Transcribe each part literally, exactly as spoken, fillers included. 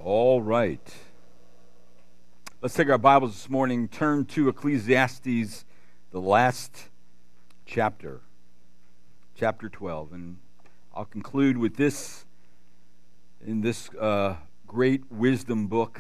All right. Let's take our Bibles this morning, turn to Ecclesiastes, the last chapter, chapter twelve. And I'll conclude with this in this uh, great wisdom book.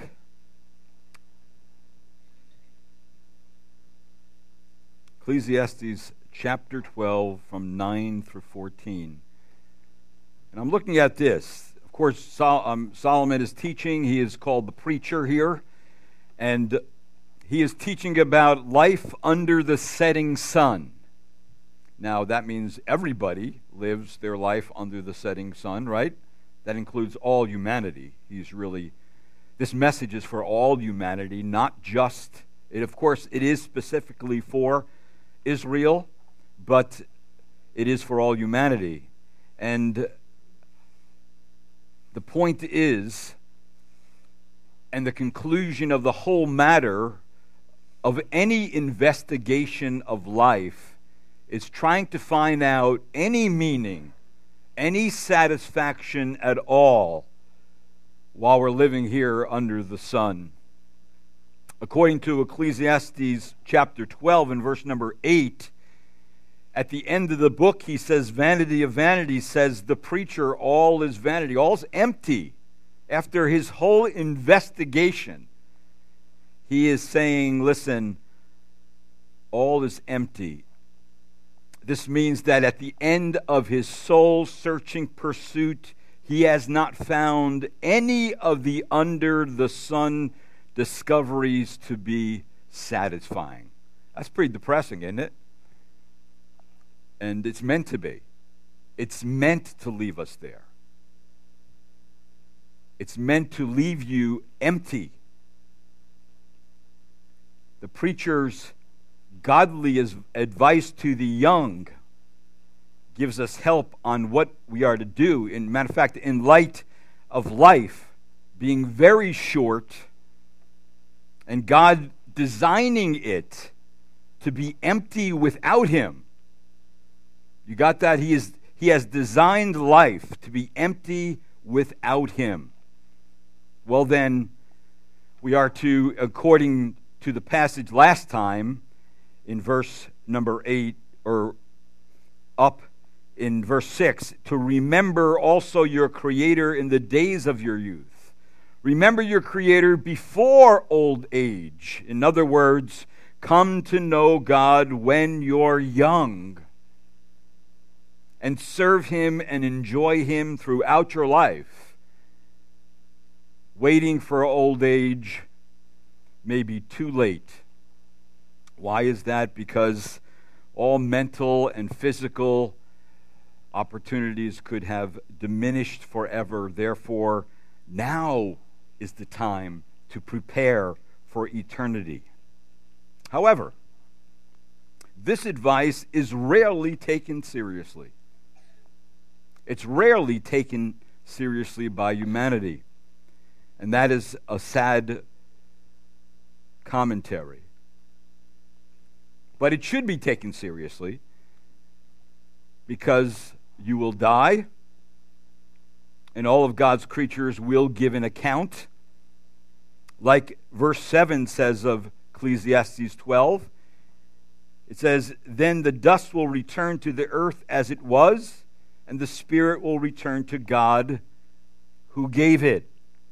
Ecclesiastes chapter twelve from nine through fourteen. And I'm looking at this. Of course, Sol- um, Solomon is teaching. He is called the preacher here. And he is teaching about life under the setting sun. Now, that means everybody lives their life under the setting sun, right? That includes all humanity. He's really, this message is for all humanity, not just, it, of course, it is specifically for Israel, but it is for all humanity. And the point is, and the conclusion of the whole matter of any investigation of life is trying to find out any meaning, any satisfaction at all while we're living here under the sun. According to Ecclesiastes chapter twelve and verse number eight, at the end of the book he says, vanity of vanities, says the preacher, all is vanity, all's empty. After his whole investigation, he is saying, listen, all is empty. This means that at the end of his soul-searching pursuit, he has not found any of the under-the-sun discoveries to be satisfying. That's pretty depressing, isn't it? And it's meant to be. It's meant to leave us there. It's meant to leave you empty. The preacher's godly advice to the young gives us help on what we are to do. In matter of fact, in light of life being very short and God designing it to be empty without Him. You got that? He is He has designed life to be empty without Him. Well then, we are to, according to the passage last time, in verse number eight, or up in verse six, to remember also your Creator in the days of your youth. Remember your Creator before old age. In other words, come to know God when you're young, and serve Him and enjoy Him throughout your life. Waiting for old age may be too late. Why is that? Because all mental and physical opportunities could have diminished forever. Therefore, now is the time to prepare for eternity. However, this advice is rarely taken seriously. It's rarely taken seriously by humanity. And that is a sad commentary. But it should be taken seriously because you will die and all of God's creatures will give an account. Like verse seven says of Ecclesiastes twelve, it says, then the dust will return to the earth as it was, and the spirit will return to God who gave it.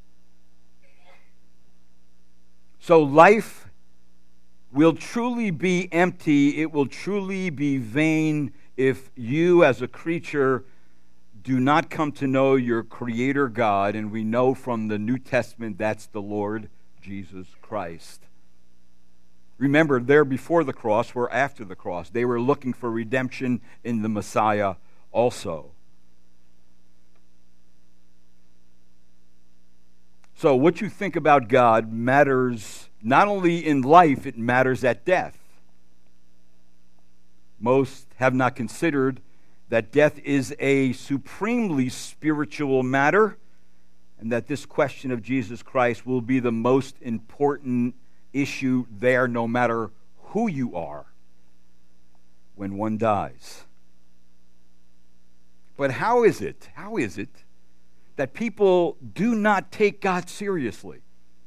So life will truly be empty. It will truly be vain if you as a creature do not come to know your Creator God. And we know from the New Testament that's the Lord Jesus Christ. Remember, they're before the cross, we're after the cross. They were looking for redemption in the Messiah also. So what you think about God matters not only in life, it matters at death. Most have not considered that death is a supremely spiritual matter, and that this question of Jesus Christ will be the most important issue there, no matter who you are, when one dies. But how is it, how is it that people do not take God seriously.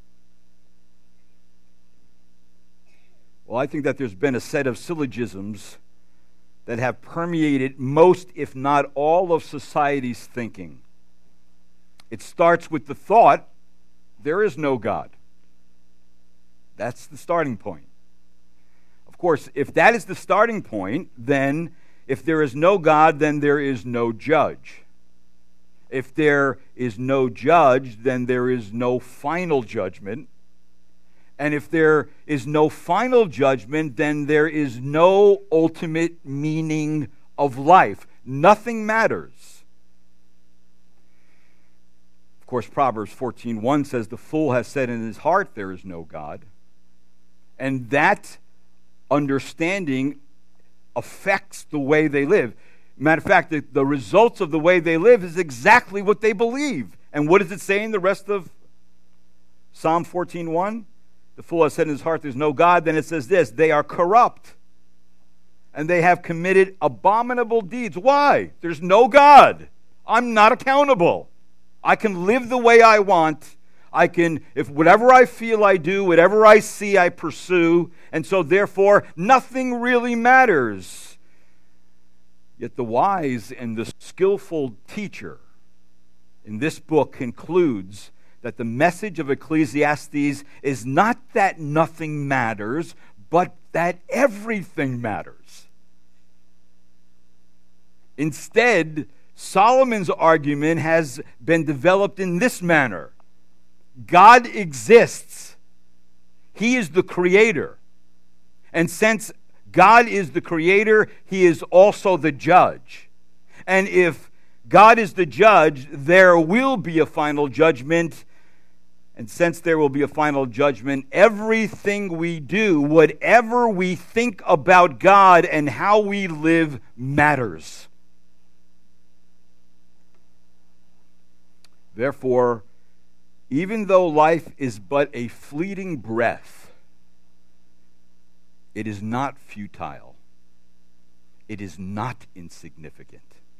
Well, I think that there's been a set of syllogisms that have permeated most, if not all, of society's thinking. It starts with the thought, there is no God. That's the starting point. Of course, if that is the starting point, then if there is no God, then there is no judge. If there is no judge, then there is no final judgment. And if there is no final judgment, then there is no ultimate meaning of life. Nothing matters. Of course, Proverbs fourteen one says, the fool has said in his heart, there is no God. And that understanding affects the way they live. Matter of fact, the, the results of the way they live is exactly what they believe. And what does it say in the rest of Psalm fourteen one? The fool has said in his heart, there's no God. Then it says this, they are corrupt, and they have committed abominable deeds. Why? There's no God. I'm not accountable. I can live the way I want. I can, if whatever I feel I do, whatever I see I pursue, and so therefore nothing really matters. Yet the wise and the skillful teacher in this book concludes that the message of Ecclesiastes is not that nothing matters, but that everything matters. Instead, Solomon's argument has been developed in this manner. God exists. He is the creator. And since God is the creator, he is also the judge. And if God is the judge, there will be a final judgment. And since there will be a final judgment, everything we do, whatever we think about God and how we live, matters. Therefore, even though life is but a fleeting breath, it is not futile. It is not insignificant.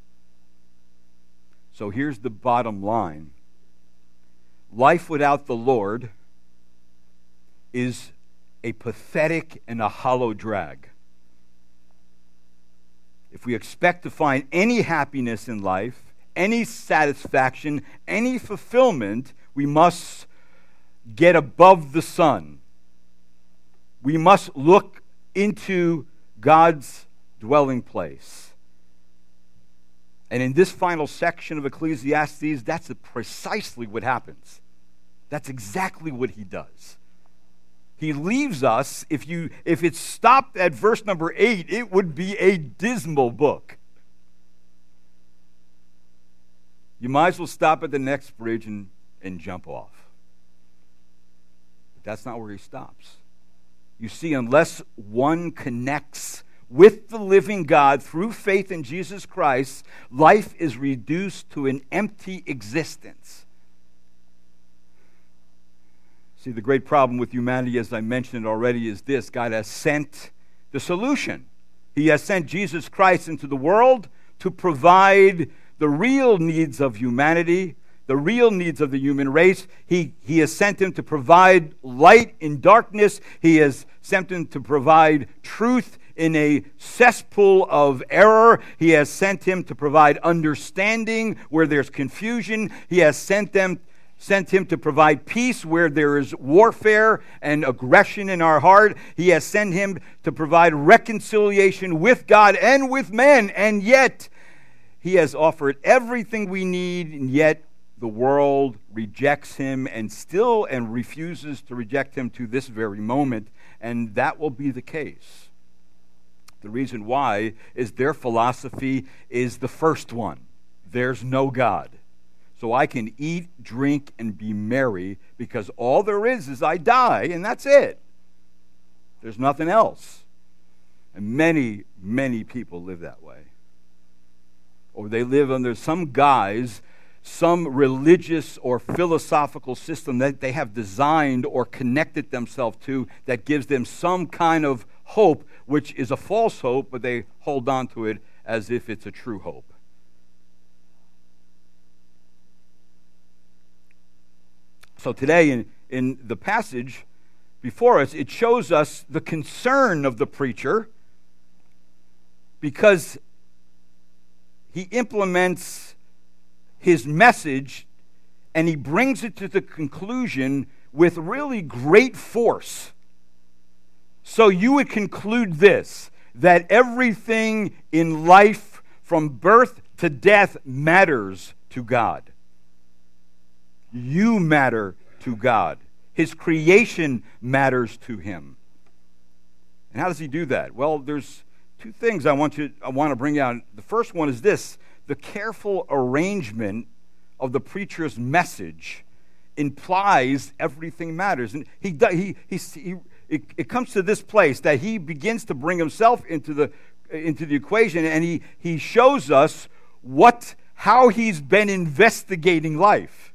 So here's the bottom line. Life without the Lord is a pathetic and a hollow drag. If we expect to find any happiness in life, any satisfaction, any fulfillment, we must get above the sun. We must look into God's dwelling place. And in this final section of Ecclesiastes, that's precisely what happens. That's exactly what he does. He leaves us, if you if it stopped at verse number eight, it would be a dismal book. You might as well stop at the next bridge and, and jump off. But that's not where he stops. You see, unless one connects with the living God through faith in Jesus Christ, life is reduced to an empty existence. See, the great problem with humanity, as I mentioned already, is this. God has sent the solution. He has sent Jesus Christ into the world to provide the real needs of humanity, the real needs of the human race. He, he has sent him to provide light in darkness. He has sent him to provide truth in a cesspool of error. He has sent him to provide understanding where there's confusion. He has sent them sent him to provide peace where there is warfare and aggression in our heart. He has sent him to provide reconciliation with God and with men. And yet, he has offered everything we need, and yet the world rejects him and still and refuses to reject him to this very moment. And that will be the case. The reason why is their philosophy is the first one. There's no God. So I can eat, drink, and be merry because all there is is I die, and that's it. There's nothing else. And many, many people live that way. Or they live under some guise, some religious or philosophical system that they have designed or connected themselves to that gives them some kind of hope, which is a false hope, but they hold on to it as if it's a true hope. So today in, in the passage before us, it shows us the concern of the preacher because he implements his message and he brings it to the conclusion with really great force. So you would conclude this, that everything in life from birth to death matters to God. You matter to God. His creation matters to him. And how does he do that? Well, there's two things I want you I want to bring out. The first one is this: the careful arrangement of the preacher's message implies everything matters. And he he he, he it, it comes to this place that he begins to bring himself into the into the equation, and he he shows us what how he's been investigating life.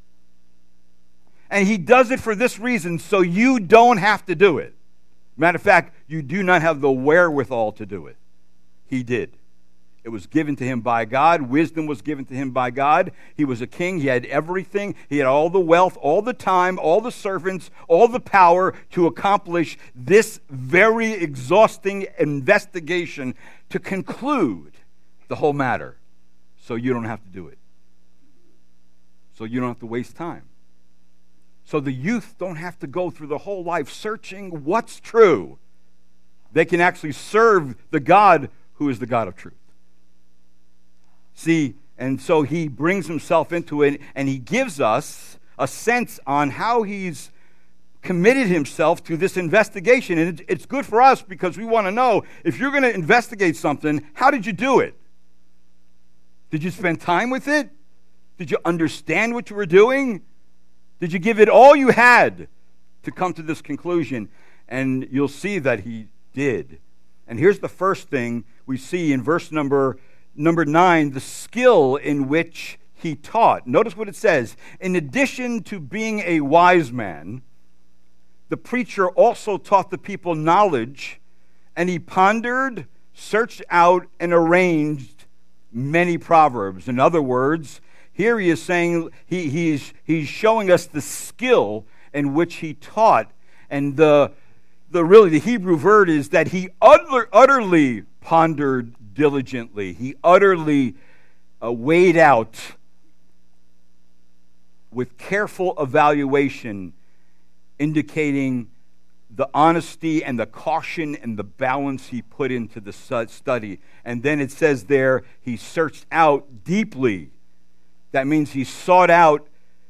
And he does it for this reason, so you don't have to do it. Matter of fact, you do not have the wherewithal to do it. He did. It was given to him by God. Wisdom was given to him by God. He was a king. He had everything. He had all the wealth, all the time, all the servants, all the power to accomplish this very exhausting investigation to conclude the whole matter. So you don't have to do it. So you don't have to waste time. So the youth don't have to go through the whole life searching what's true. They can actually serve the God who is the God of truth. See, and so he brings himself into it, and he gives us a sense on how he's committed himself to this investigation. And it's good for us because we want to know, if you're going to investigate something, how did you do it? Did you spend time with it? Did you understand what you were doing? Did you give it all you had to come to this conclusion? And you'll see that he did. And here's the first thing we see in verse number number nine, the skill in which he taught. Notice what it says. In addition to being a wise man, the preacher also taught the people knowledge, and he pondered, searched out, and arranged many proverbs. In other words, here he is saying, he, he's, he's showing us the skill in which he taught. And the, the really, the Hebrew word is that he utter, utterly pondered diligently. He utterly uh, weighed out with careful evaluation, indicating the honesty and the caution and the balance he put into the study. And then it says there, he searched out deeply. That means he sought out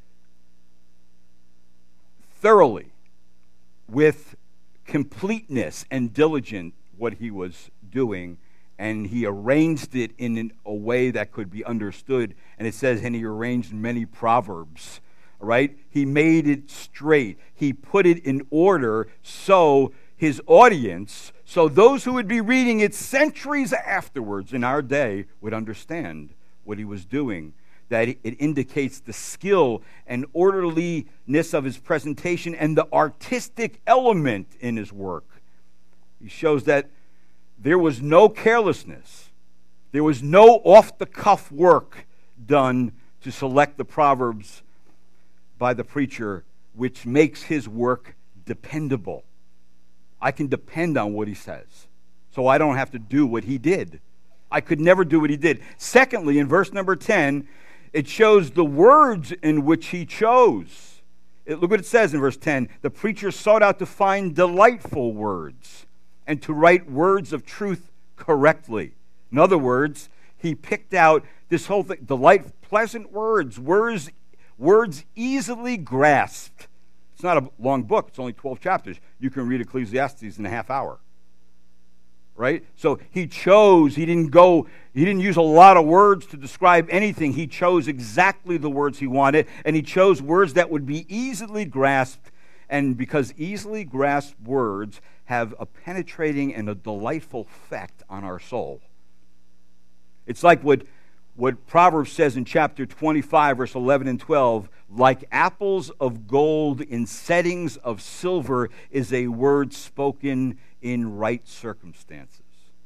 thoroughly, with completeness and diligence, what he was doing, and he arranged it in a way that could be understood. And it says, and he arranged many proverbs, right? He made it straight. He put it in order so his audience, so those who would be reading it centuries afterwards in our day would understand what he was doing. That it indicates the skill and orderliness of his presentation and the artistic element in his work. He shows that there was no carelessness. There was no off-the-cuff work done to select the proverbs by the preacher, which makes his work dependable. I can depend on what he says, so I don't have to do what he did. I could never do what he did. Secondly, in verse number ten, it shows the words in which he chose. It, look what it says in verse ten. The preacher sought out to find delightful words and to write words of truth correctly. In other words, he picked out this whole thing, delight, pleasant words, words, words easily grasped. It's not a long book. It's only twelve chapters. You can read Ecclesiastes in a half hour. Right? So he chose, he didn't go, he didn't use a lot of words to describe anything. He chose exactly the words he wanted, and he chose words that would be easily grasped. And because easily grasped words have a penetrating and a delightful effect on our soul. It's like what, what Proverbs says in chapter twenty-five, verse eleven and twelve, like apples of gold in settings of silver is a word spoken in right circumstances.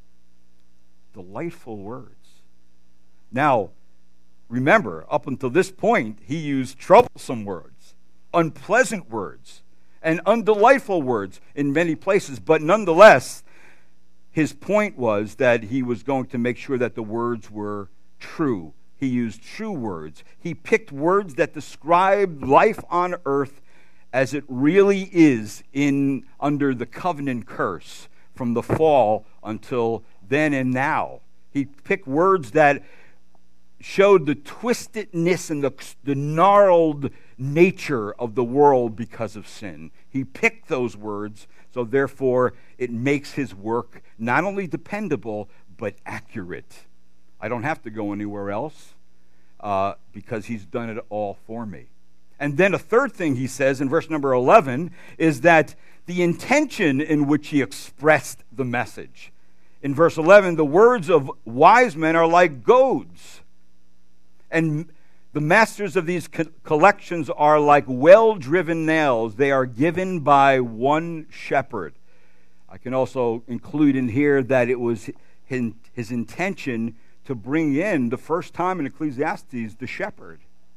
Delightful words. Now, remember, up until this point, he used troublesome words. unpleasant words and undelightful words in many places, but nonetheless, his point was that he was going to make sure that the words were true. He used true words. He picked words that described life on earth as it really is in under the covenant curse from the fall until then and now. He picked words that showed the twistedness and the, the gnarled nature of the world because of sin. He picked those words, so therefore it makes his work not only dependable, but accurate. I don't have to go anywhere else uh, because he's done it all for me. And then a third thing he says in verse number eleven is that the intention in which he expressed the message. In verse eleven, the words of wise men are like goads, and the masters of these co- collections are like well-driven nails. They are given by one shepherd. I can also include in here that it was his, his intention to bring in, the first time in Ecclesiastes, the shepherd.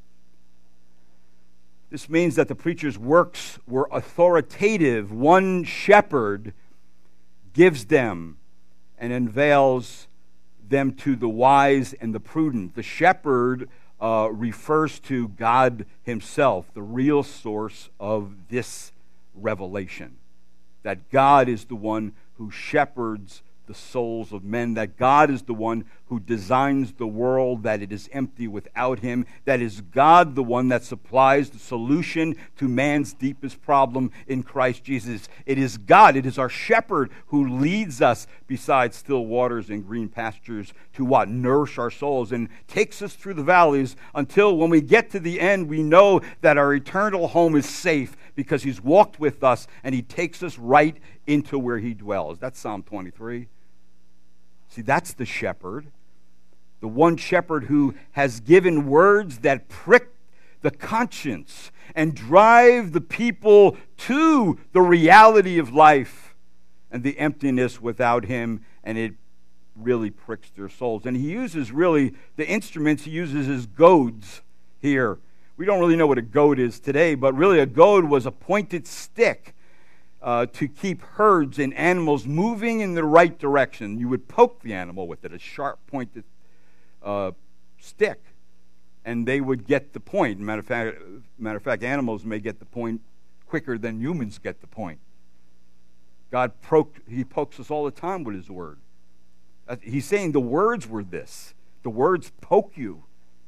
This means that the preacher's works were authoritative. One shepherd gives them and unveils them to the wise and the prudent. The shepherd uh, refers to God himself, the real source of this revelation. That God is the one who shepherds the souls of men, that God is the one who designs the world, that it is empty without him, that is God the one that supplies the solution to man's deepest problem in Christ Jesus. It is God, it is our shepherd who leads us beside still waters and green pastures to what? Nourish our souls and takes us through the valleys until when we get to the end, we know that our eternal home is safe because he's walked with us and he takes us right into where he dwells. That's Psalm twenty-three. See, that's the shepherd, the one shepherd who has given words that prick the conscience and drive the people to the reality of life and the emptiness without him, and it really pricks their souls. And he uses really, the instruments he uses as goads here. We don't really know what a goad is today, but really a goad was a pointed stick Uh, to keep herds and animals moving in the right direction. You would poke the animal with it, a sharp pointed uh, stick, and they would get the point. Matter of fact, matter of fact, animals may get the point quicker than humans get the point. God poked, he pokes us all the time with his word. Uh, he's saying the words were this. The words poke you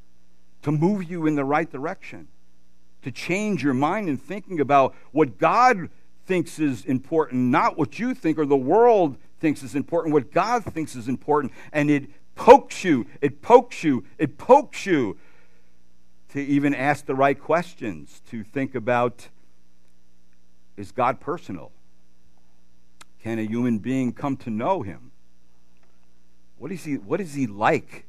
to move you in the right direction, to change your mind in thinking about what God thinks is important, not what you think or the world thinks is important, what God thinks is important. And it pokes you, it pokes you, it pokes you to even ask the right questions, to think about, is God personal? Can a human being come to know him? What is he, what is he like?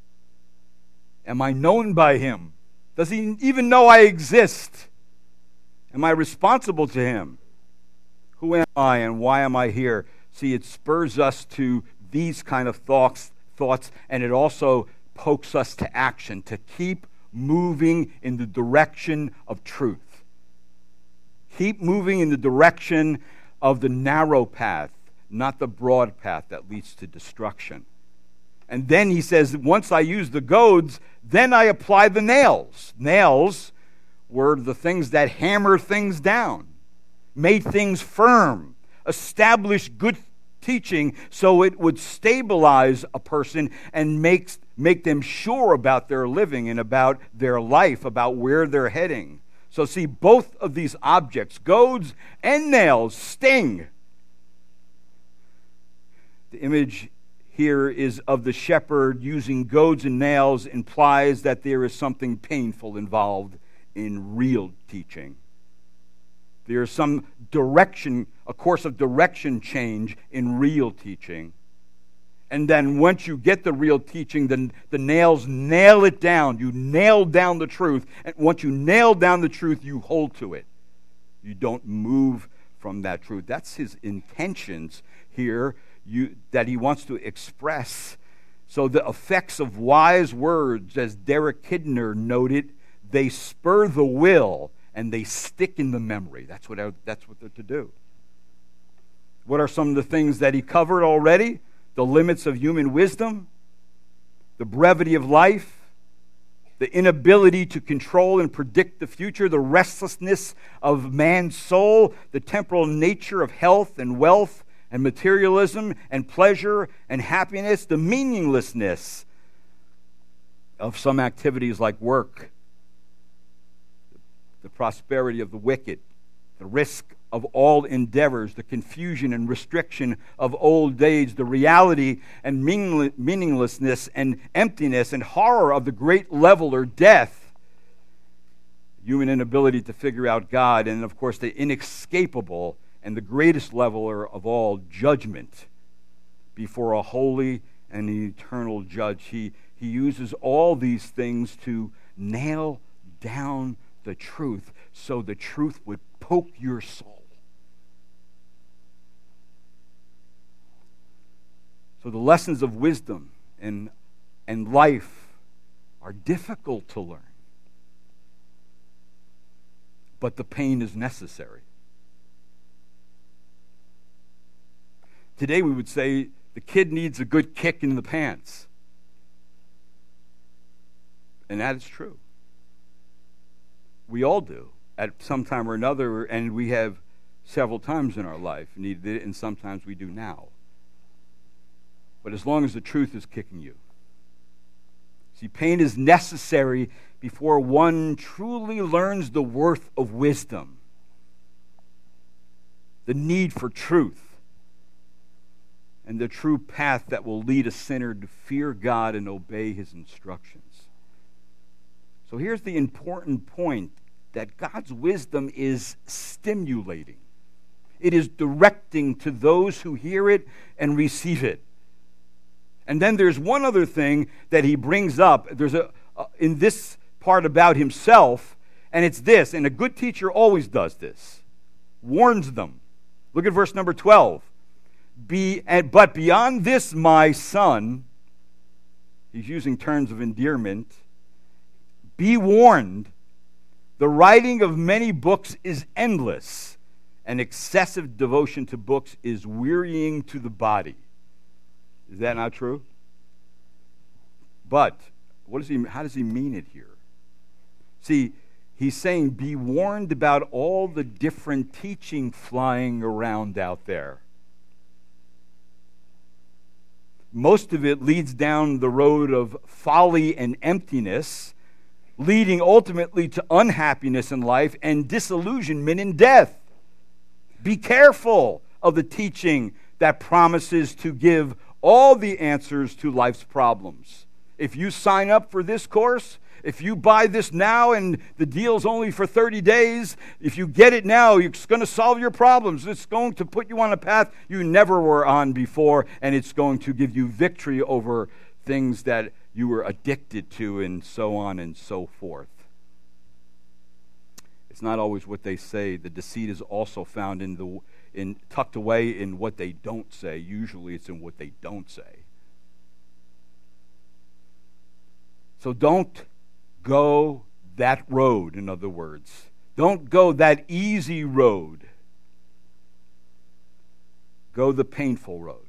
Am I known by him? Does he even know I exist? Am I responsible to him? Who am I and why am I here? See, it spurs us to these kind of thoughts, thoughts, and it also pokes us to action, to keep moving in the direction of truth. Keep moving in the direction of the narrow path, not the broad path that leads to destruction. And then he says, once I use the goads, then I apply the nails. Nails were the things that hammer things down, made things firm, established good teaching so it would stabilize a person and make, make them sure about their living and about their life, about where they're heading. So see, both of these objects, goads and nails, sting. The image here is of the shepherd using goads and nails implies that there is something painful involved in real teaching. There is some direction, a course of direction change in real teaching. And then once you get the real teaching, then the nails nail it down. You nail down the truth. And once you nail down the truth, you hold to it. You don't move from that truth. That's his intentions here you, that he wants to express. So the effects of wise words, as Derek Kidner noted, they spur the will and they stick in the memory. That's what, that's what they're to do. What are some of the things that he covered already? The limits of human wisdom, the brevity of life, the inability to control and predict the future, the restlessness of man's soul, the temporal nature of health and wealth and materialism and pleasure and happiness, the meaninglessness of some activities like work, the prosperity of the wicked, the risk of all endeavors, the confusion and restriction of old age, the reality and meaninglessness and emptiness and horror of the great leveler, death, human inability to figure out God, and of course the inescapable and the greatest leveler of all, judgment before a holy and eternal judge. He, he uses all these things to nail down the truth so the truth would poke your soul. So the lessons of wisdom and, and life are difficult to learn. But the pain is necessary. Today we would say the kid needs a good kick in the pants. And that is true. We all do at some time or another, and we have several times in our life needed it, and sometimes we do now. But as long as the truth is kicking you. See, pain is necessary before one truly learns the worth of wisdom, the need for truth, and the true path that will lead a sinner to fear God and obey his instructions. So here's the important point, that God's wisdom is stimulating. It is directing to those who hear it and receive it. And then there's one other thing that he brings up. There's a uh, in this part about himself, and it's this, and a good teacher always does this, warns them. Look at verse number twelve. Be, and, but beyond this, my son, he's using terms of endearment, be warned, the writing of many books is endless, and excessive devotion to books is wearying to the body. Is that not true? But what does he, how does he mean it here? See, he's saying be warned about all the different teaching flying around out there. Most of it leads down the road of folly and emptiness, leading ultimately to unhappiness in life and disillusionment in death. Be careful of the teaching that promises to give all the answers to life's problems. If you sign up for this course, if you buy this now and the deal's only for thirty days, if you get it now, it's going to solve your problems. It's going to put you on a path you never were on before, and it's going to give you victory over things that you were addicted to, and so on and so forth. It's not always what they say. The deceit is also found in the in tucked away in what they don't say. Usually it's in what they don't say. So don't go that road, in other words. Don't go that easy road. Go the painful road.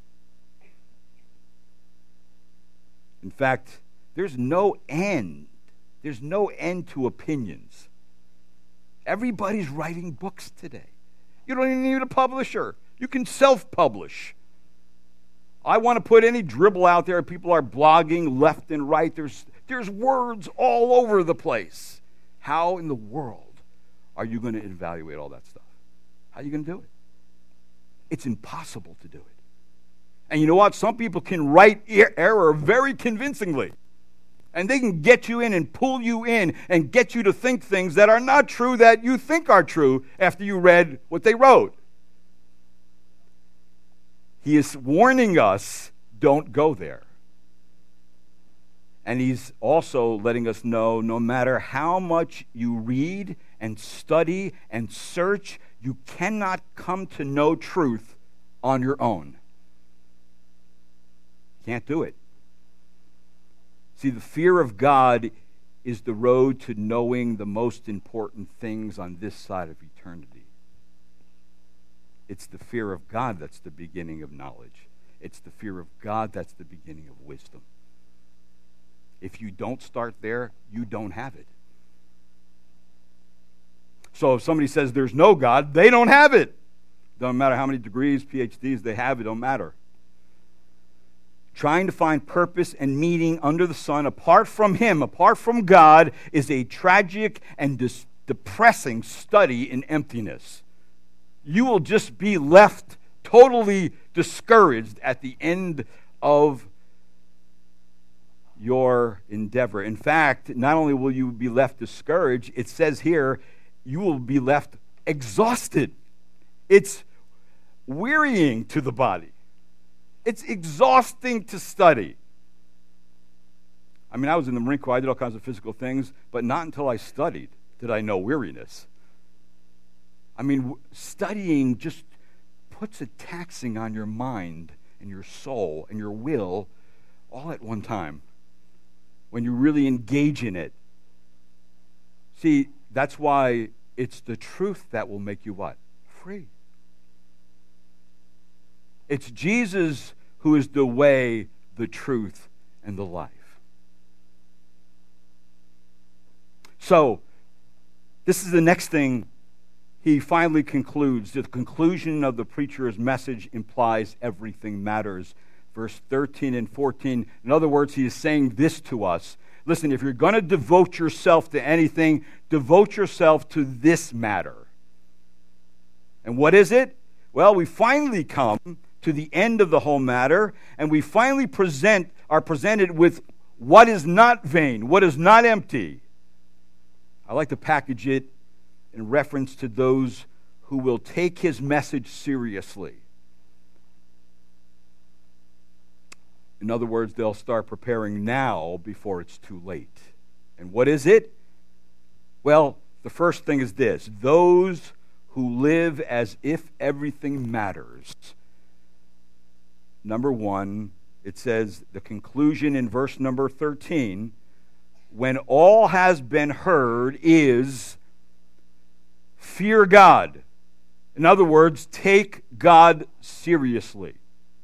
In fact, there's no end. There's no end to opinions. Everybody's writing books today. You don't even need a publisher. You can self-publish. I want to put any dribble out there. People are blogging left and right. There's, there's words all over the place. How in the world are you going to evaluate all that stuff? How are you going to do it? It's impossible to do it. And you know what? Some people can write er- error very convincingly. And they can get you in and pull you in and get you to think things that are not true that you think are true after you read what they wrote. He is warning us, don't go there. And he's also letting us know, no matter how much you read and study and search, you cannot come to know truth on your own. Can't do it. See, the fear of God is the road to knowing the most important things on this side of eternity. It's the fear of God that's the beginning of knowledge. It's the fear of God that's the beginning of wisdom. If you don't start there, you don't have it. So if somebody says there's no God, they don't have it. Doesn't matter how many degrees, P H Ds they have, it don't matter. Trying to find purpose and meaning under the sun apart from Him, apart from God, is a tragic and dis- depressing study in emptiness. You will just be left totally discouraged at the end of your endeavor. In fact, not only will you be left discouraged, it says here, you will be left exhausted. It's wearying to the body. It's exhausting to study. I mean, I was in the Marine Corps, I did all kinds of physical things, but not until I studied did I know weariness. I mean, studying just puts a taxing on your mind and your soul and your will all at one time when you really engage in it. See, that's why it's the truth that will make you what? Free. It's Jesus who is the way, the truth, and the life. So, this is the next thing he finally concludes. The conclusion of the preacher's message implies everything matters. Verse thirteen and fourteen. In other words, he is saying this to us. Listen, if you're going to devote yourself to anything, devote yourself to this matter. And what is it? Well, we finally come to the end of the whole matter, and we finally present are presented with what is not vain, what is not empty. I like to package it in reference to those who will take his message seriously. In other words, they'll start preparing now before it's too late. And what is it? Well, the first thing is this: those who live as if everything matters. Number one, it says, the conclusion in verse number thirteen, when all has been heard is fear God. In other words, take God seriously.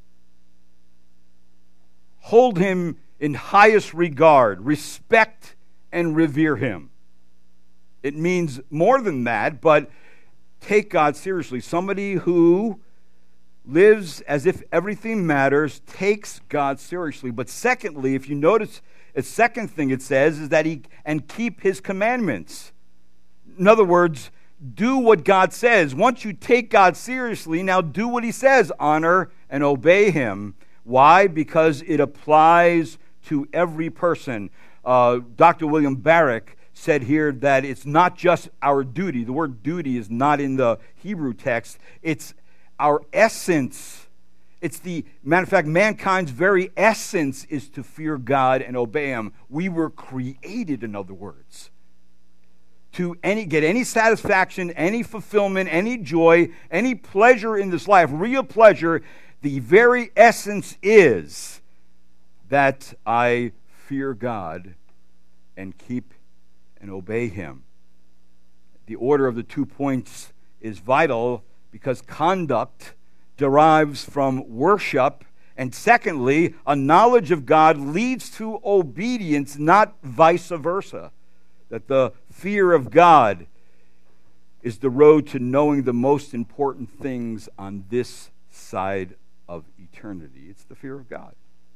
Hold Him in highest regard. Respect and revere Him. It means more than that, but take God seriously. Somebody who lives as if everything matters takes God seriously. But secondly, if you notice, the second thing it says is that he, and keep His commandments. In other words, do what God says. Once you take God seriously, now do what He says. Honor and obey Him. Why? Because it applies to every person. Uh, Doctor William Barrick said here that it's not just our duty. The word duty is not in the Hebrew text. It's our essence. It's the, matter of fact, mankind's very essence is to fear God and obey Him. We were created, in other words, to any get any satisfaction, any fulfillment, any joy, any pleasure in this life, real pleasure. The very essence is that I fear God and keep and obey Him. The order of the two points is vital because conduct derives from worship, and secondly, a knowledge of God leads to obedience, not vice versa. That the fear of God is the road to knowing the most important things on this side of eternity. It's the fear of God.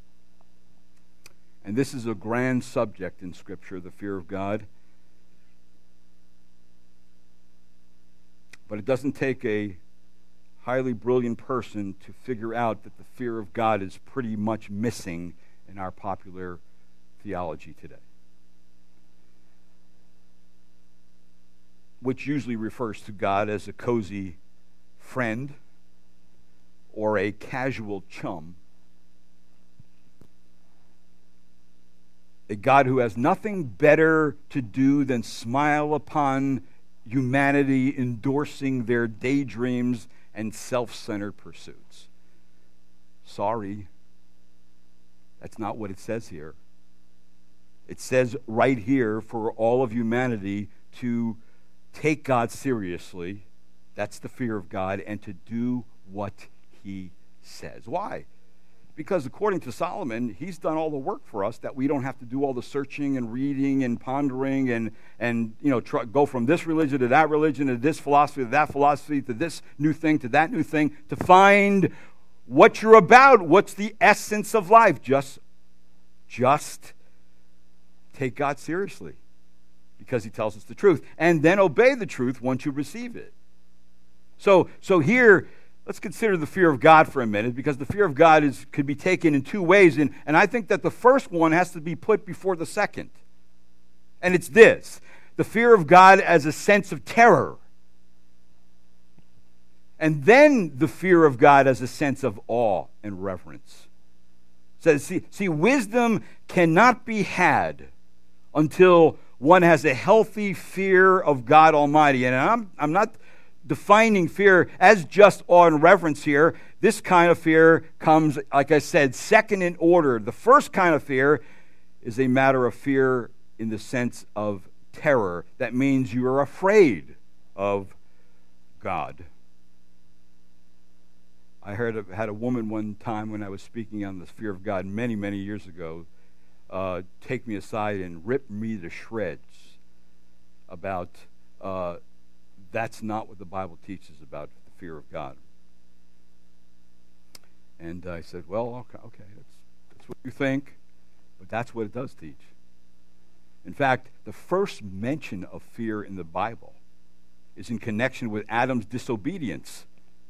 And this is a grand subject in Scripture, the fear of God. But it doesn't take a highly brilliant person to figure out that the fear of God is pretty much missing in our popular theology today, which usually refers to God as a cozy friend or a casual chum, a God who has nothing better to do than smile upon humanity, endorsing their daydreams and self-centered pursuits. Sorry, that's not what it says here. It says right here for all of humanity to take God seriously. That's the fear of God, and to do what he says. Why? Because according to Solomon, he's done all the work for us, that we don't have to do all the searching and reading and pondering and, and you know, try, go from this religion to that religion, to this philosophy to that philosophy, to this new thing to that new thing, to find what you're about, what's the essence of life. Just, just take God seriously, because he tells us the truth. And then obey the truth once you receive it. So, so here, let's consider the fear of God for a minute, because the fear of God is could be taken in two ways, and, and I think that the first one has to be put before the second. And it's this: the fear of God as a sense of terror. And then the fear of God as a sense of awe and reverence. So, see, see, wisdom cannot be had until one has a healthy fear of God Almighty. And I'm, I'm not defining fear as just awe and reverence here. This kind of fear comes, like I said, second in order. The first kind of fear is a matter of fear in the sense of terror. That means you are afraid of God. I heard of, had a woman one time when I was speaking on the fear of God many, many years ago, uh, take me aside and rip me to shreds about uh, that's not what the Bible teaches about the fear of God. And I said, well, okay, okay that's, that's what you think, but that's what it does teach. In fact, the first mention of fear in the Bible is in connection with Adam's disobedience.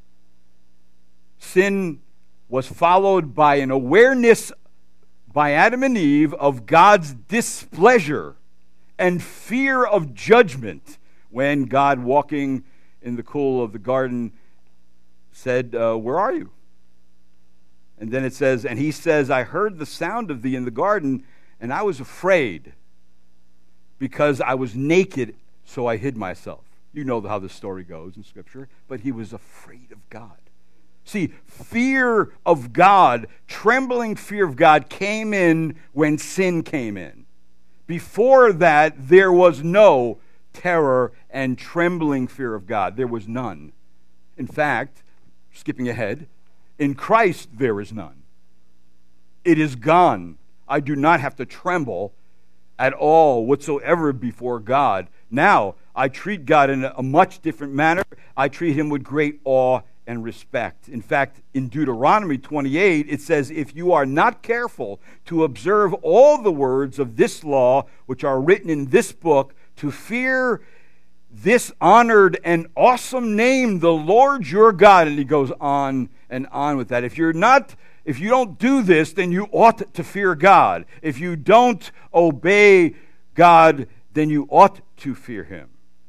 Sin was followed by an awareness by Adam and Eve of God's displeasure and fear of judgment when God, walking in the cool of the garden, said, uh, where are you? And then it says, and he says, I heard the sound of thee in the garden, and I was afraid because I was naked, so I hid myself. You know how the story goes in Scripture, but he was afraid of God. See, fear of God, trembling fear of God came in when sin came in. Before that, there was no terror and trembling fear of God. There was none. In fact, skipping ahead, in Christ there is none. It is gone. I do not have to tremble at all whatsoever before God. Now, I treat God in a much different manner. I treat him with great awe and respect. In fact, in Deuteronomy twenty-eight, it says, if you are not careful to observe all the words of this law, which are written in this book, to fear this honored and awesome name, the Lord your God. And he goes on and on with that. If you're not, if you don't do this, then you ought to fear God. If you don't obey God, then you ought to fear him.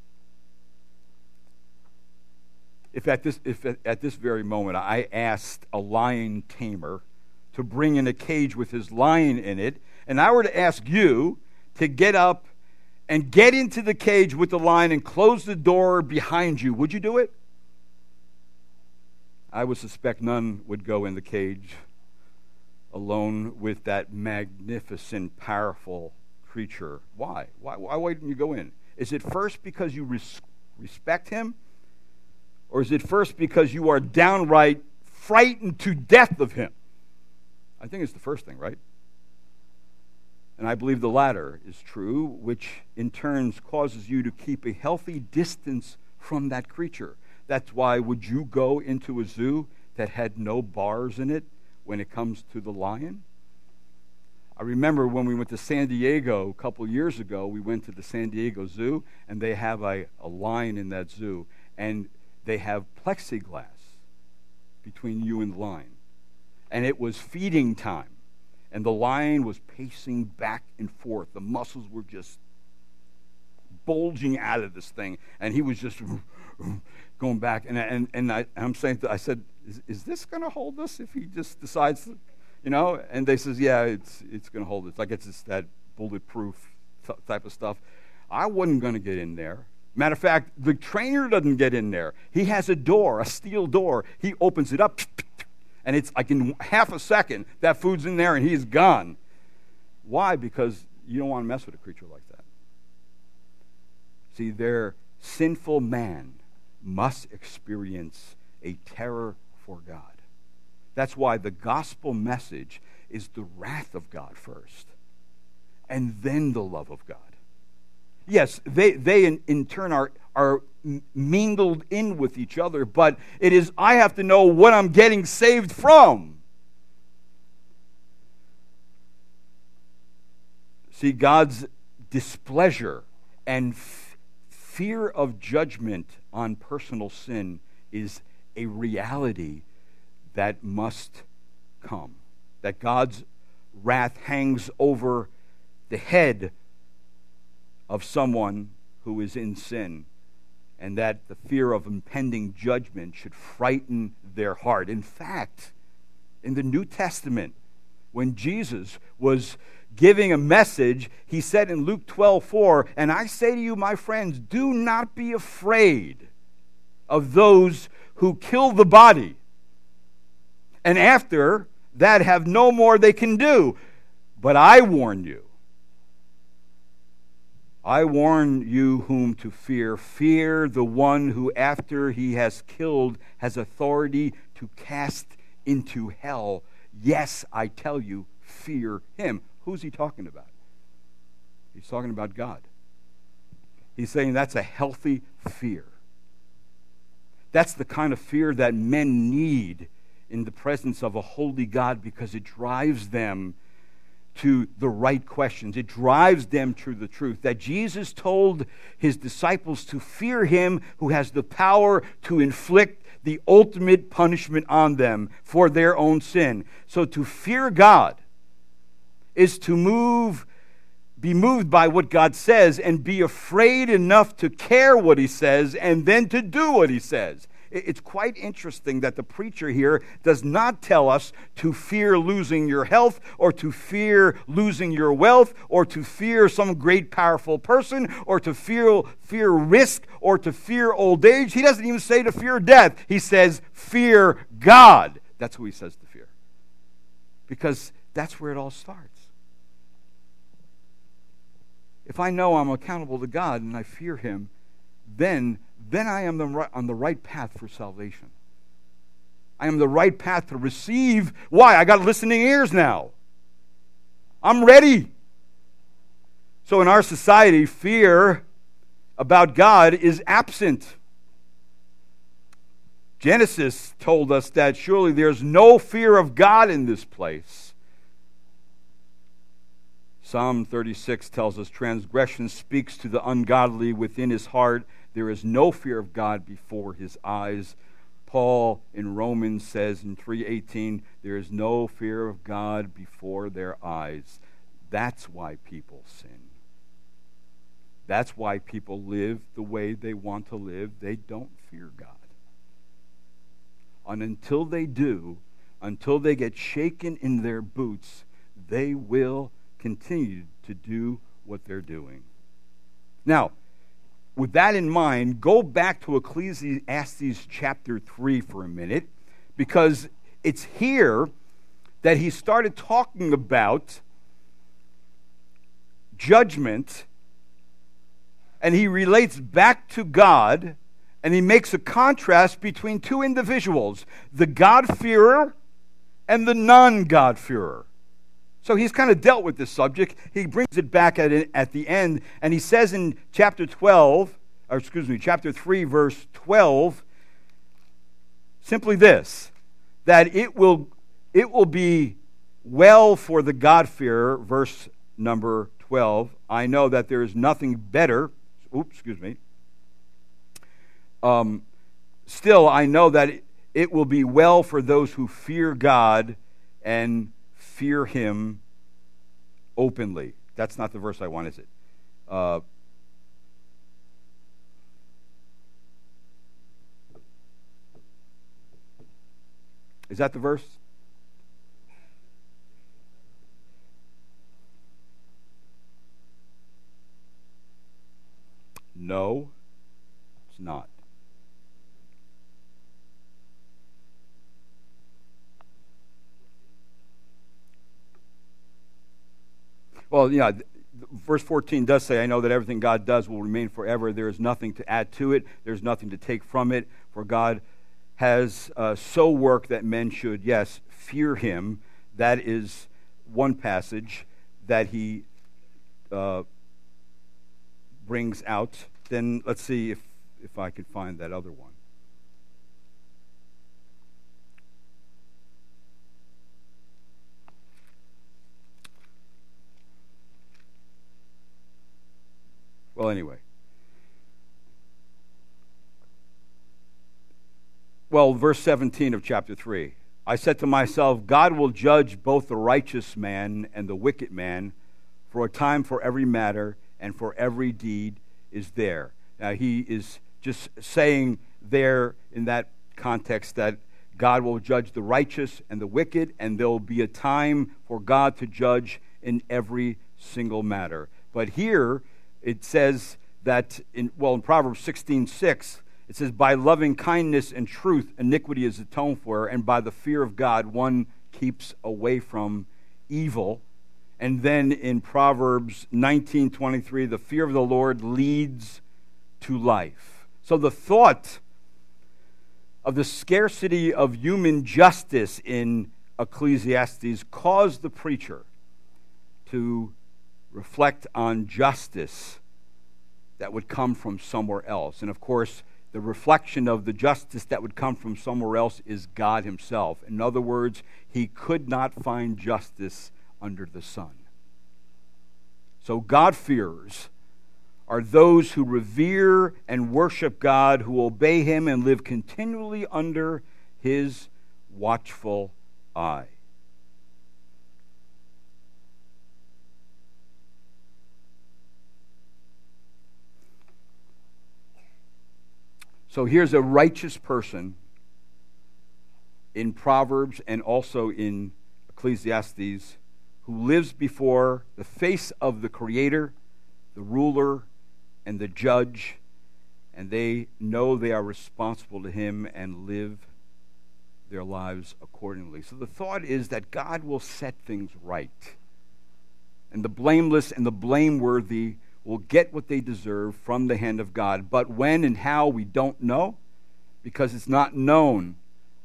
If at this, if at this very moment I asked a lion tamer to bring in a cage with his lion in it, and I were to ask you to get up and get into the cage with the lion and close the door behind you, would you do it? I would suspect none would go in the cage alone with that magnificent, powerful creature. Why? Why, why wouldn't you go in? Is it first because you res- respect him? Or is it first because you are downright frightened to death of him? I think it's the first thing, right? And I believe the latter is true, which in turn causes you to keep a healthy distance from that creature. That's why, would you go into a zoo that had no bars in it when it comes to the lion? I remember when we went to San Diego a couple years ago, we went to the San Diego Zoo, and they have a, a lion in that zoo. And they have plexiglass between you and the lion. And it was feeding time. And the lion was pacing back and forth. The muscles were just bulging out of this thing. And he was just going back. And, and, and I, I'm saying, to, I said, is, is this going to hold us if he just decides to, you know? And they says, yeah, it's it's going to hold us. Like it's just that bulletproof t- type of stuff. I wasn't going to get in there. Matter of fact, the trainer doesn't get in there. He has a door, a steel door. He opens it up, and it's like in half a second, that food's in there, and he's gone. Why? Because you don't want to mess with a creature like that. See, their sinful man must experience a terror for God. That's why the gospel message is the wrath of God first, and then the love of God. Yes, they, they in, in turn are, are mingled in with each other, but it is, I have to know what I'm getting saved from. See, God's displeasure and f- fear of judgment on personal sin is a reality that must come. That God's wrath hangs over the head of someone who is in sin, and that the fear of impending judgment should frighten their heart. In fact, in the New Testament, when Jesus was giving a message, he said in Luke twelve four, "And I say to you, my friends, do not be afraid of those who kill the body, and after that have no more they can do. But I warn you, I warn you whom to fear. Fear the one who after he has killed has authority to cast into hell. Yes, I tell you, fear him." Who's he talking about? He's talking about God. He's saying that's a healthy fear. That's the kind of fear that men need in the presence of a holy God, because it drives them to the right questions. It drives them to the truth. That Jesus told his disciples to fear him who has the power to inflict the ultimate punishment on them for their own sin. So to fear God is to move, be moved by what God says and be afraid enough to care what he says and then to do what he says. It's quite interesting that the preacher here does not tell us to fear losing your health, or to fear losing your wealth, or to fear some great powerful person, or to fear, fear risk, or to fear old age. He doesn't even say to fear death. He says, fear God. That's who he says to fear. Because that's where it all starts. If I know I'm accountable to God and I fear him, then then I am the right, on the right path for salvation. I am the right path to receive. Why? I got listening ears now. I'm ready. So in our society, fear about God is absent. Genesis told us that surely there's no fear of God in this place. Psalm thirty-six tells us transgression speaks to the ungodly within his heart. There is no fear of God before his eyes. Paul in Romans says in three eighteen, there is no fear of God before their eyes. That's why people sin. That's why people live the way they want to live. They don't fear God. And until they do, until they get shaken in their boots, they will continue to do what they're doing. Now, with that in mind, go back to Ecclesiastes chapter three for a minute, because it's here that he started talking about judgment, and he relates back to God, and he makes a contrast between two individuals, the God-fearer and the non-God-fearer. So he's kind of dealt with this subject. He brings it back at, it, at the end, and he says in chapter twelve, or excuse me, chapter three, verse twelve, simply this, that it will, it will be well for the God-fearer, verse number twelve. I know that there is nothing better, oops, excuse me. Um, still, I know that it, it will be well for those who fear God and fear him openly. That's not the verse I want, is it? Uh, is that the verse? No, it's not. Well, yeah, verse fourteen does say, I know that everything God does will remain forever. There is nothing to add to it. There's nothing to take from it. For God has uh, so worked that men should, yes, fear him. That is one passage that he uh, brings out. Then let's see if, if I could find that other one. Well, anyway. Well, verse seventeen of chapter three. I said to myself, God will judge both the righteous man and the wicked man, for a time for every matter and for every deed is there. Now, he is just saying there in that context that God will judge the righteous and the wicked, and there will be a time for God to judge in every single matter. But here it says that, in well, in Proverbs sixteen six, it says, by loving kindness and truth, iniquity is atoned for, and by the fear of God, one keeps away from evil. And then in Proverbs nineteen twenty-three, the fear of the Lord leads to life. So the thought of the scarcity of human justice in Ecclesiastes caused the preacher to reflect on justice that would come from somewhere else. And of course, the reflection of the justice that would come from somewhere else is God himself. In other words, he could not find justice under the sun. So God-fearers are those who revere and worship God, who obey him and live continually under his watchful eye. So here's a righteous person in Proverbs and also in Ecclesiastes who lives before the face of the Creator, the ruler, and the judge, and they know they are responsible to him and live their lives accordingly. So the thought is that God will set things right, and the blameless and the blameworthy will get what they deserve from the hand of God. But when and how, we don't know, because it's not known.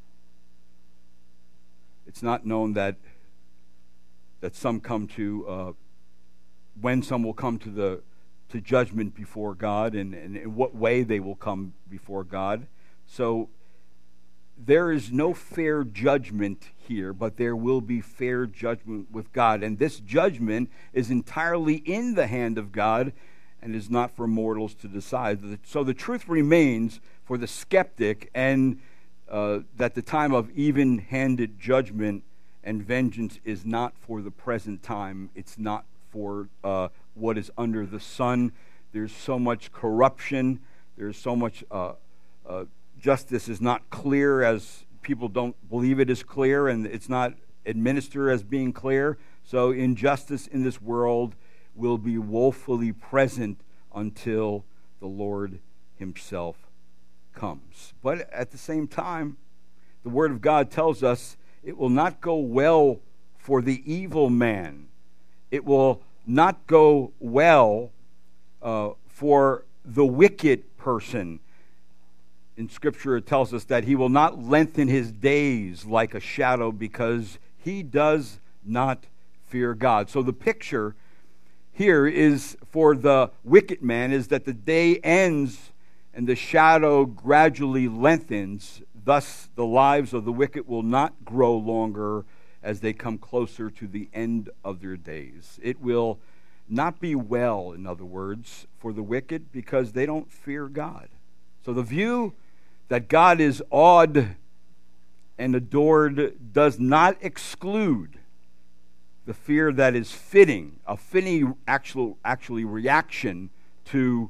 It's not known that that some come to, uh, when some will come to the to judgment before God, and, and in what way they will come before God. So there is no fair judgment here, but there will be fair judgment with God. And this judgment is entirely in the hand of God and is not for mortals to decide. So the truth remains for the skeptic, and uh, that the time of even-handed judgment and vengeance is not for the present time. It's not for uh, what is under the sun. There's so much corruption. There's so much uh, uh, justice is not clear, as people don't believe it is clear, and it's not administered as being clear. So injustice in this world will be woefully present until the Lord himself comes. But at the same time, the Word of God tells us it will not go well for the evil man. It will not go well uh, for the wicked person. In Scripture, it tells us that he will not lengthen his days like a shadow, because he does not fear God. So the picture here is for the wicked man is that the day ends and the shadow gradually lengthens. Thus, the lives of the wicked will not grow longer as they come closer to the end of their days. It will not be well, in other words, for the wicked, because they don't fear God. So the view that God is awed and adored does not exclude the fear that is fitting, a fitting actual, actually reaction to,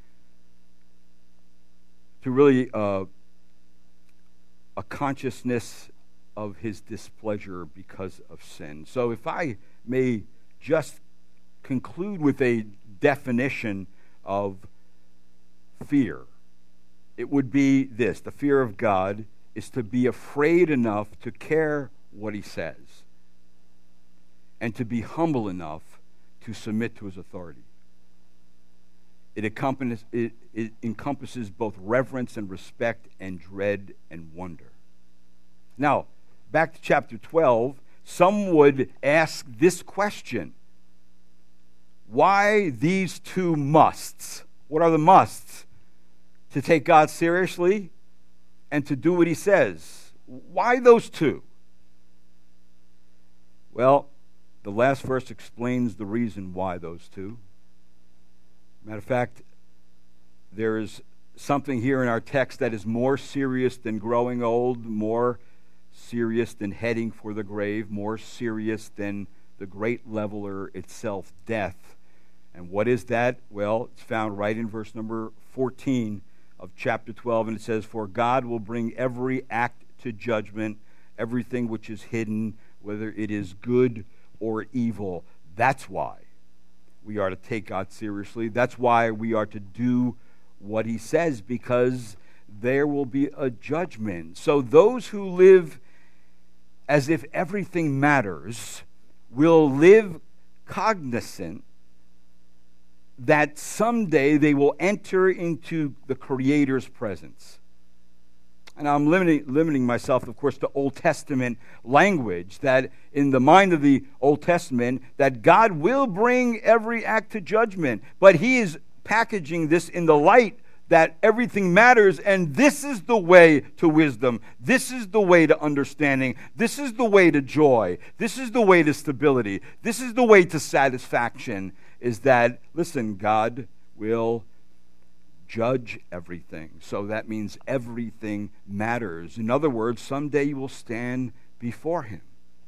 to really uh, a consciousness of his displeasure because of sin. So if I may just conclude with a definition of fear, it would be this: the fear of God is to be afraid enough to care what he says, and to be humble enough to submit to his authority. It encompasses, it, it encompasses both reverence and respect and dread and wonder. Now, back to chapter twelve, some would ask this question. Why these two musts? What are the musts? To take God seriously and to do what he says. Why those two? Well, the last verse explains the reason why those two. Matter of fact, there is something here in our text that is more serious than growing old, more serious than heading for the grave, more serious than the great leveler itself, death. And what is that? Well, it's found right in verse number fourteen of chapter twelve, and it says, "For God will bring every act to judgment, everything which is hidden, whether it is good or evil." That's why we are to take God seriously. That's why we are to do what he says, because there will be a judgment. So those who live as if everything matters will live cognizant that someday they will enter into the Creator's presence. And I'm limiting, limiting myself, of course, to Old Testament language, that in the mind of the Old Testament, that God will bring every act to judgment. But he is packaging this in the light that everything matters, and this is the way to wisdom. This is the way to understanding. This is the way to joy. This is the way to stability. This is the way to satisfaction, is that, listen, God will judge everything. So that means everything matters. In other words, someday you will stand before him.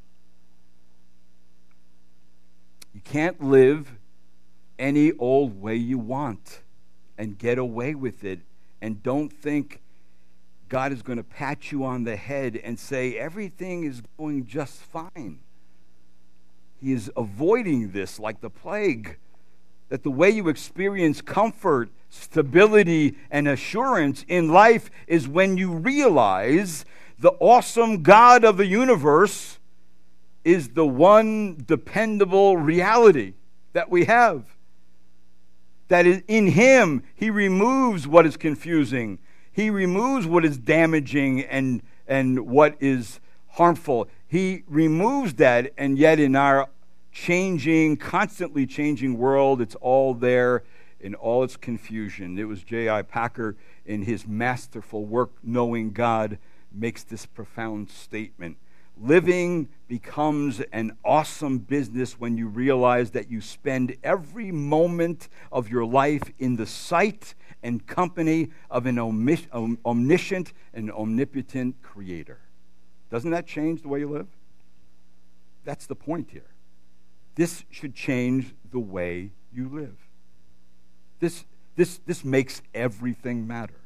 You can't live any old way you want and get away with it, and don't think God is going to pat you on the head and say everything is going just fine. He is avoiding this like the plague. That the way you experience comfort, stability, and assurance in life is when you realize the awesome God of the universe is the one dependable reality that we have. That in him, he removes what is confusing. He removes what is damaging and, and what is harmful. He removes that, and yet in our changing, constantly changing world, it's all there in all its confusion. It was J I Packer in his masterful work, Knowing God, makes this profound statement. Living becomes an awesome business when you realize that you spend every moment of your life in the sight and company of an omnis- om- omniscient and omnipotent creator. Doesn't that change the way you live? That's the point here. This should change the way you live. This, this, this makes everything matter.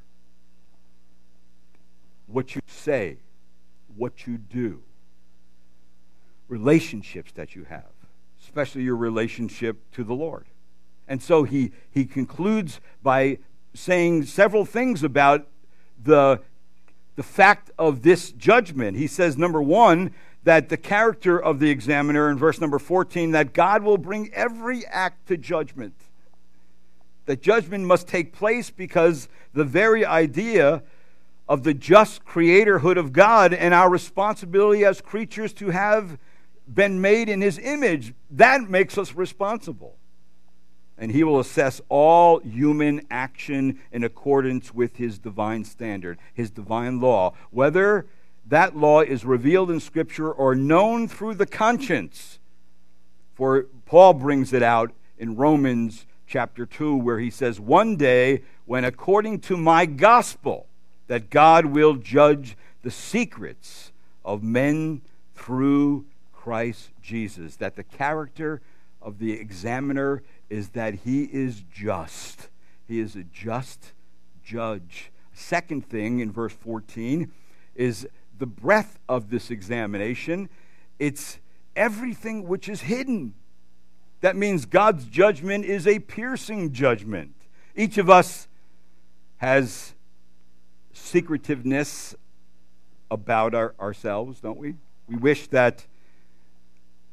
What you say, what you do, relationships that you have, especially your relationship to the Lord. And so he, he concludes by saying several things about the, the fact of this judgment. He says, number one, that the character of the examiner, in verse number fourteen, that God will bring every act to judgment. That judgment must take place because the very idea of the just creatorhood of God and our responsibility as creatures to have been made in his image, that makes us responsible. And he will assess all human action in accordance with his divine standard, his divine law, whether that law is revealed in Scripture or known through the conscience. For Paul brings it out in Romans chapter two, where he says, one day, when according to my gospel, that God will judge the secrets of men through Christ Jesus. That the character of the examiner is that he is just. He is a just judge. Second thing in verse fourteen is the breadth of this examination. It's everything which is hidden. That means God's judgment is a piercing judgment. Each of us has secretiveness about our, ourselves, don't we? We wish that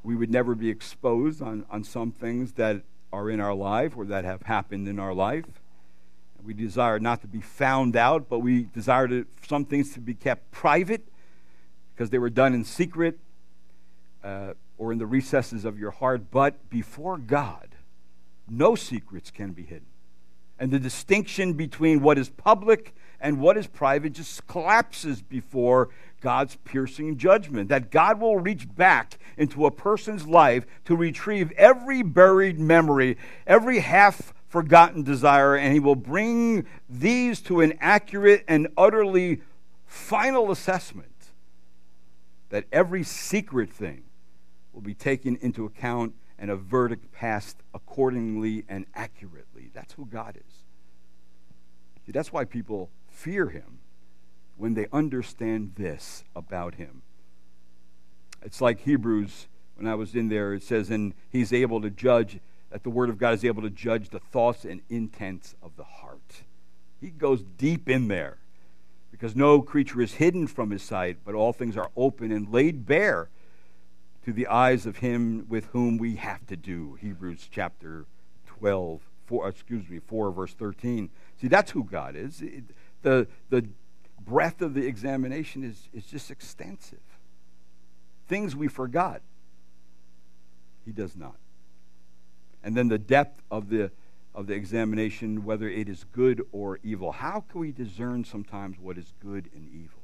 we would never be exposed on, on some things that are in our life or that have happened in our life. We desire not to be found out, but we desire to, some things to be kept private because they were done in secret uh, or in the recesses of your heart. But before God, no secrets can be hidden. And the distinction between what is public and what is private just collapses before God's piercing judgment. That God will reach back into a person's life to retrieve every buried memory, every half-forgotten desire, and he will bring these to an accurate and utterly final assessment. That every secret thing will be taken into account and a verdict passed accordingly and accurately. That's who God is. See, that's why people fear him when they understand this about him. It's like Hebrews, when I was in there, it says, and he's able to judge, that the Word of God is able to judge the thoughts and intents of the heart. He goes deep in there, because no creature is hidden from his sight, but all things are open and laid bare to the eyes of him with whom we have to do. Hebrews chapter twelve, four, excuse me, four, verse thirteen. See, that's who God is. It, the, the breadth of the examination is, is just extensive. Things we forgot, he does not. And then the depth of the of the examination, whether it is good or evil. How can we discern sometimes what is good and evil?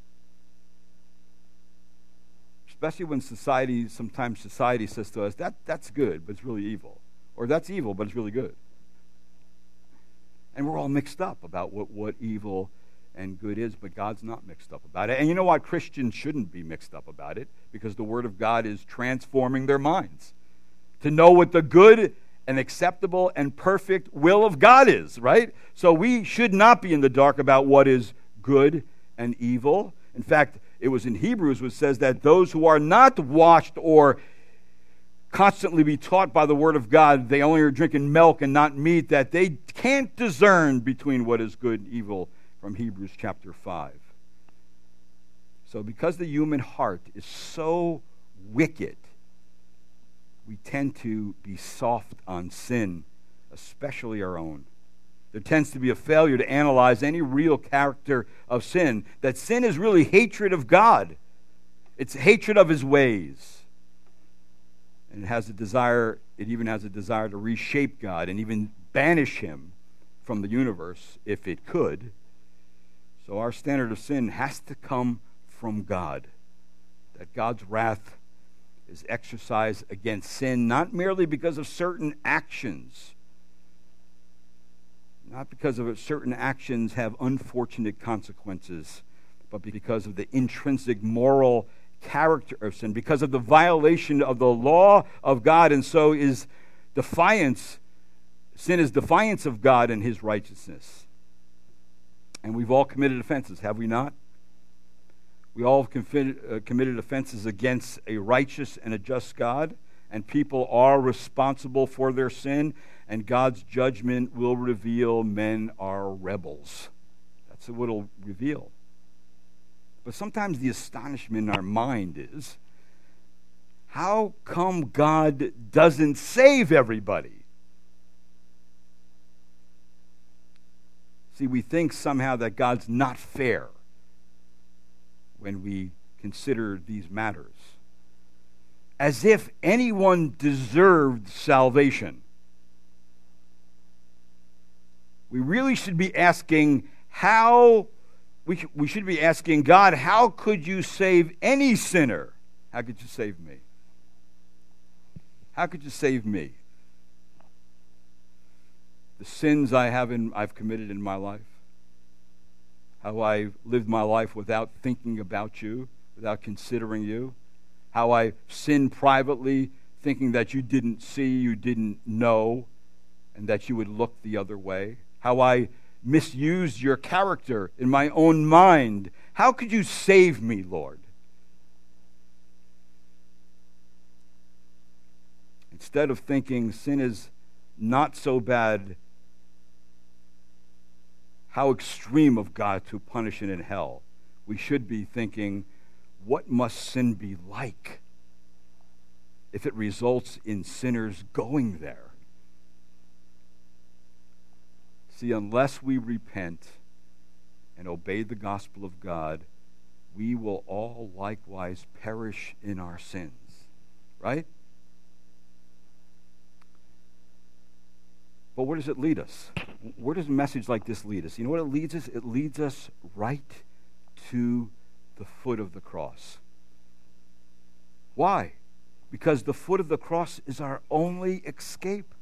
Especially when society, sometimes society says to us, that that's good, but it's really evil. Or that's evil, but it's really good. And we're all mixed up about what, what evil and good is, but God's not mixed up about it. And you know what? Christians shouldn't be mixed up about it, because the Word of God is transforming their minds to know what the good and acceptable and perfect will of God is, right? So we should not be in the dark about what is good and evil. In fact, it was in Hebrews which says that those who are not washed or constantly be taught by the Word of God, they only are drinking milk and not meat, that they can't discern between what is good and evil, from Hebrews chapter five. So because the human heart is so wicked, we tend to be soft on sin, especially our own. There tends to be a failure to analyze any real character of sin, that sin is really hatred of God. It's hatred of his ways. And it has a desire, it even has a desire to reshape God and even banish him from the universe if it could. So our standard of sin has to come from God. That God's wrath is exercised against sin, not merely because of certain actions. Not because of certain actions have unfortunate consequences, but because of the intrinsic moral character of sin, because of the violation of the law of God. And so is defiance, sin is defiance of God and his righteousness. And we've all committed offenses, have we not? We all have committed, uh, committed offenses against a righteous and a just God, and people are responsible for their sin, and God's judgment will reveal men are rebels. That's what it'll reveal. But sometimes the astonishment in our mind is, how come God doesn't save everybody? See, we think somehow that God's not fair when we consider these matters, as if anyone deserved salvation. We really should be asking how, we, sh- we should be asking God, how could you save any sinner? How could you save me? How could you save me? The sins I have in, I've committed in my life, how I lived my life without thinking about you, without considering you, how I sinned privately, thinking that you didn't see, you didn't know, and that you would look the other way, how I misused your character in my own mind. How could you save me, Lord? Instead of thinking sin is not so bad, how extreme of God to punish it in hell, we should be thinking, what must sin be like if it results in sinners going there. See, unless we repent and obey the gospel of God, we will all likewise perish in our sins. Right? But where does it lead us? Where does a message like this lead us? You know what it leads us? It leads us right to the foot of the cross. Why? Because the foot of the cross is our only escape.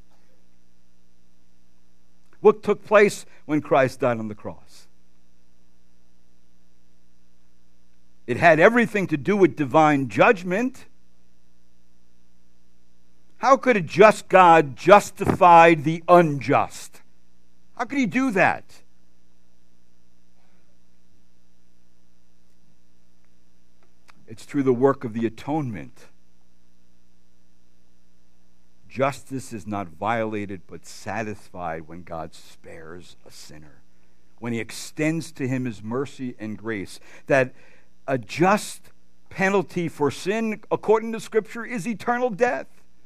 What took place when Christ died on the cross? It had everything to do with divine judgment. How could a just God justify the unjust? How could he do that? It's through the work of the atonement. Justice is not violated but satisfied when God spares a sinner, when he extends to him his mercy and grace. That a just penalty for sin, according to Scripture, is eternal death.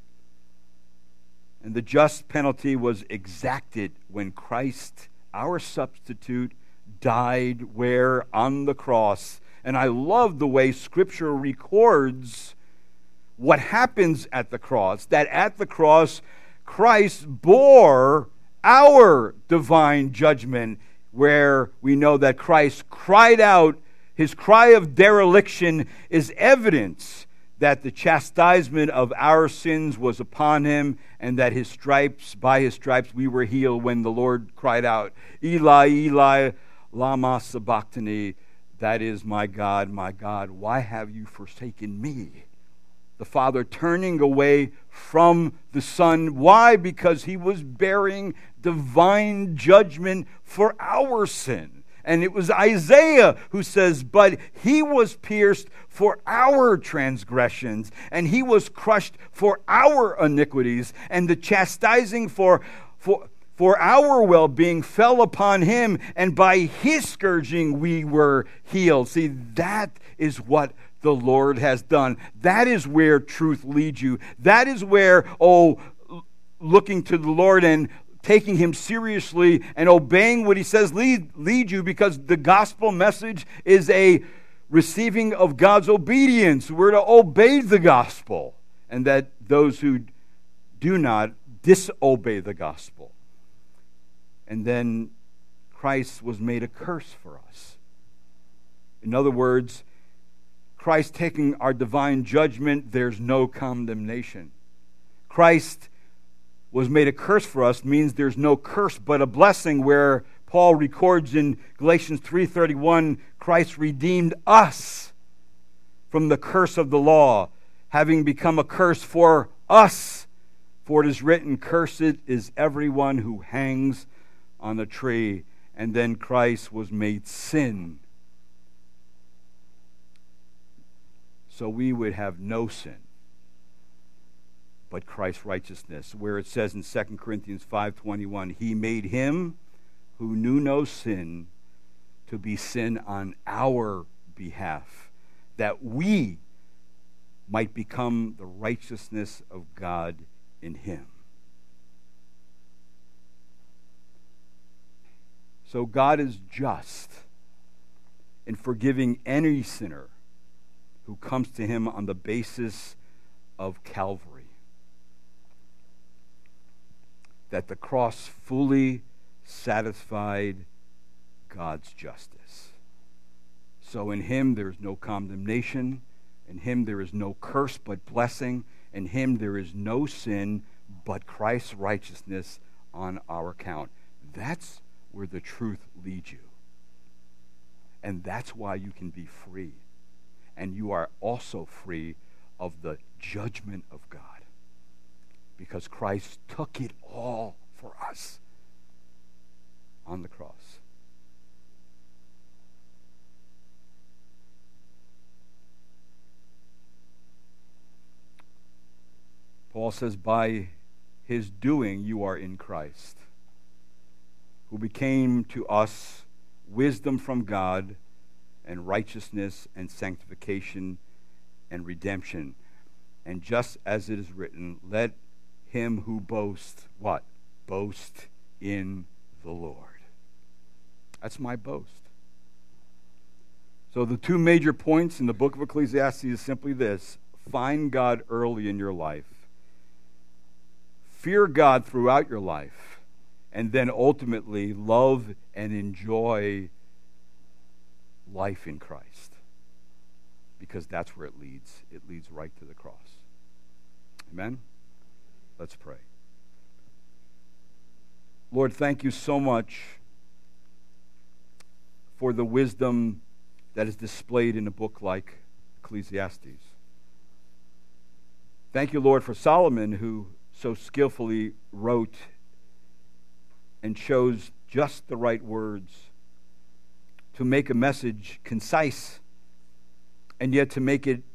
And the just penalty was exacted when Christ, our substitute, died where? On the cross. And I love the way Scripture records what happens at the cross. That at the cross, Christ bore our divine judgment, where we know that Christ cried out. His cry of dereliction is evidence that the chastisement of our sins was upon him, and that his stripes, by his stripes, we were healed, when the Lord cried out, Eli, Eli, lama sabachthani, that is, my God, my God, why have you forsaken me? The Father turning away from the Son. Why? Because he was bearing divine judgment for our sin. And it was Isaiah who says, but he was pierced for our transgressions, and he was crushed for our iniquities, and the chastising for, for, for our well-being fell upon him, and by his scourging we were healed. See, that is what the Lord has done. That is where truth leads you. That is where, oh, looking to the Lord and taking him seriously and obeying what he says lead, lead you, because the gospel message is a receiving of God's obedience. We're to obey the gospel, and that those who do not disobey the gospel. And then Christ was made a curse for us. In other words, Christ taking our divine judgment, there's no condemnation. Christ was made a curse for us means there's no curse but a blessing, where Paul records in Galatians three thirty-one, Christ redeemed us from the curse of the law, having become a curse for us. For it is written, cursed is everyone who hangs on a tree. And then Christ was made sin, so we would have no sin, but Christ's righteousness, where it says in Second Corinthians five twenty-one, he made him who knew no sin to be sin on our behalf, that we might become the righteousness of God in him. So God is just in forgiving any sinner who comes to him on the basis of Calvary. That the cross fully satisfied God's justice. So in him there is no condemnation. In him there is no curse but blessing. In him there is no sin but Christ's righteousness on our account. That's where the truth leads you. And that's why you can be free. And you are also free of the judgment of God, because Christ took it all for us on the cross. Paul says, by his doing you are in Christ, who became to us wisdom from God, and righteousness and sanctification and redemption. And just as it is written, let him who boasts, what? Boast in the Lord. That's my boast. So the two major points in the book of Ecclesiastes is simply this: find God early in your life, fear God throughout your life, and then ultimately love and enjoy life in Christ. Because that's where it leads. It leads right to the cross. Amen? Let's pray. Lord, thank you so much for the wisdom that is displayed in a book like Ecclesiastes. Thank you, Lord, for Solomon, who so skillfully wrote and chose just the right words to make a message concise, and yet to make it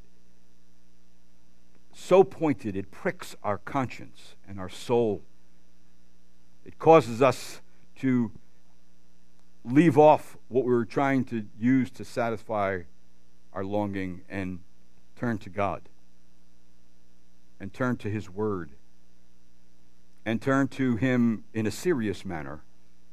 so pointed it pricks our conscience and our soul. It causes us to leave off what we were trying to use to satisfy our longing and turn to God, and turn to His Word, and turn to Him in a serious manner,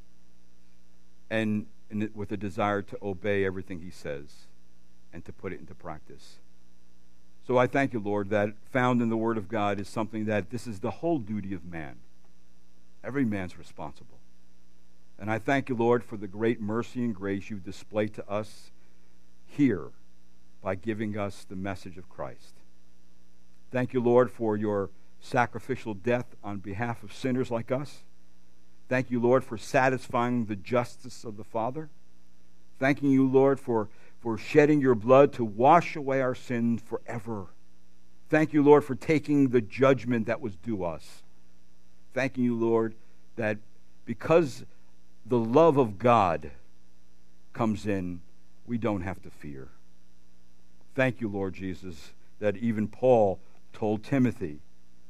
and in it, with a desire to obey everything He says and to put it into practice. So I thank you, Lord, that found in the Word of God is something that this is the whole duty of man. Every man's responsible. And I thank you, Lord, for the great mercy and grace you display to us here by giving us the message of Christ. Thank you, Lord, for your sacrificial death on behalf of sinners like us. Thank you, Lord, for satisfying the justice of the Father. Thanking you, Lord, for, for shedding your blood to wash away our sins forever. Thank you, Lord, for taking the judgment that was due us. Thanking you, Lord, that because the love of God comes in, we don't have to fear. Thank you, Lord Jesus, that even Paul told Timothy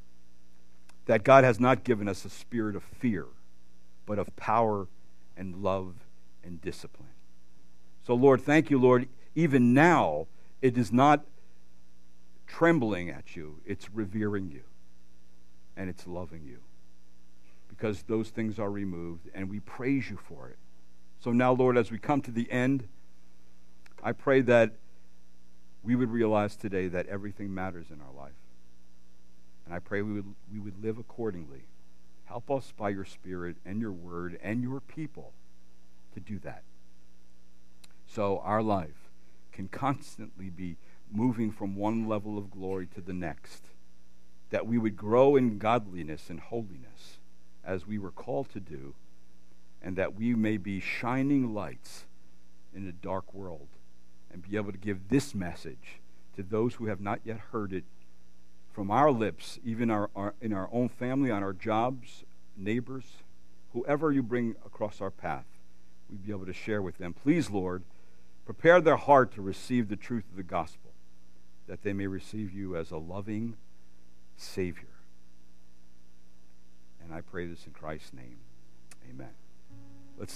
that God has not given us a spirit of fear, but of power and love and discipline. So, Lord, thank you, Lord. Even now, it is not trembling at you. It's revering you. And it's loving you. Because those things are removed, and we praise you for it. So now, Lord, as we come to the end, I pray that we would realize today that everything matters in our life. And I pray we would, we would live accordingly. Help us by your Spirit and your word and your people to do that. So our life can constantly be moving from one level of glory to the next. That we would grow in godliness and holiness as we were called to do, and that we may be shining lights in a dark world and be able to give this message to those who have not yet heard it from our lips, even our, our, in our own family, on our jobs, neighbors, whoever you bring across our path, we'd be able to share with them. Please, Lord, prepare their heart to receive the truth of the gospel, that they may receive you as a loving Savior. And I pray this in Christ's name. Amen.